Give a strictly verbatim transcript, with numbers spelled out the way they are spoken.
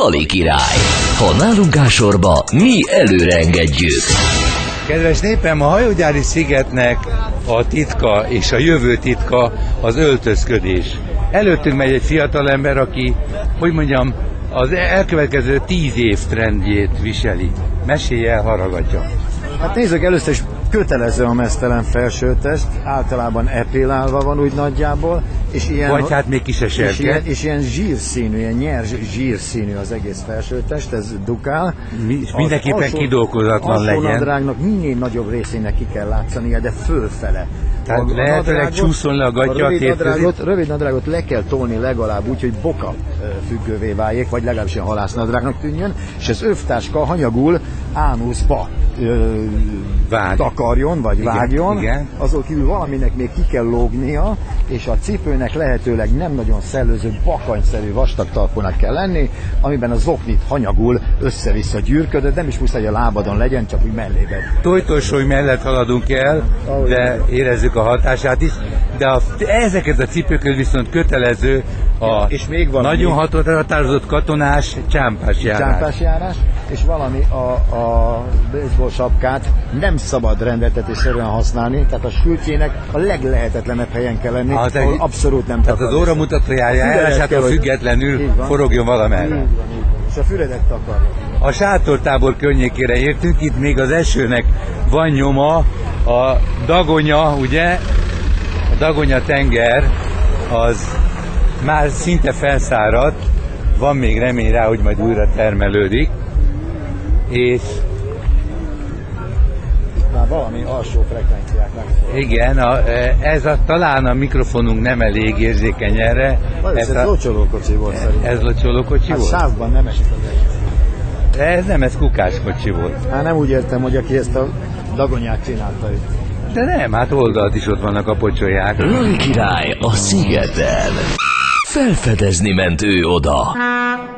Lali király. Ha nálunk áll sorba, mi előre engedjük. Kedves népem, a hajógyári szigetnek a titka és a jövő titka az öltözködés. Előttünk megy egy fiatalember, aki, hogy mondjam, az elkövetkező tíz év trendjét viseli. Mesélj el, haragatja. Hát nézzük, először is kötelező a meztelen felsőtest, általában epilálva van úgy nagyjából, és ilyen, vagy hát még kis és ilyen, eserke. és ilyen zsírszínű, ilyen nyers zsírszínű az egész felsőtest, ez dukál. Mi, és mindenképpen alsó, kidolgozatlan legyen. nadrágnak minél nagyobb részének ki kell látszania, de fölfele. Tehát a, lehetőleg csúszson le a gatya a, a rövid, nadrágot, közé. rövid nadrágot le kell tolni legalább úgy, hogy boka függővé váljék, vagy legalábbis a halásznadrágnak tűnjön, és az övtáska hanyagul ánuszba Vág. takarjon, vagy Igen, vágjon, igen. azon kívül valaminek még ki kell lógnia, és a cipőnek lehetőleg nem nagyon szellőző, bakanyszerű vastag talpónak kell lenni, amiben a zoknit hanyagul össze-vissza gyűrködött, nem is muszáj, hogy a lábadon legyen, csak úgy mellében. Tojtósói mellett haladunk el, Ahogy de érezzük a hatását is, de a, ezeket a cipőköt viszont kötelező a és még van nagyon még- határozott katonás csámpás járás. Csámpásjárás, és valami a, a baseball sapkát nem szabad rendeltetésszerűen használni, tehát a sültjének a leglehetetlenebb helyen kell lenni, Az ahol egy- abszolút nem Tehát takar az vissza. óramutató A füledet járásától kell, hogy- függetlenül Így van. forogjon Így valamerre. van, így van. És a füledet takarja. A sátortábor környékére értünk, itt még az esőnek van nyoma, a Dagonya, ugye, a Dagonya tenger, az már szinte felszáradt, van még remény rá, hogy majd újra termelődik, és Már valami alsó frekvenciáknak. igen, a, ez a, talán a mikrofonunk nem elég érzékeny erre. Ez egy locsolókocsi volt szerintem. ez locsolókocsi Hát volt? sávban nem esik az eső. Ez nem, ez kukáskocsi volt. Hát nem úgy értem, hogy aki ezt a dagonyát csinálta ő. De nem, hát oldalt is ott vannak a pocsolyák. Lali király a szigeten. Felfedezni ment ő oda.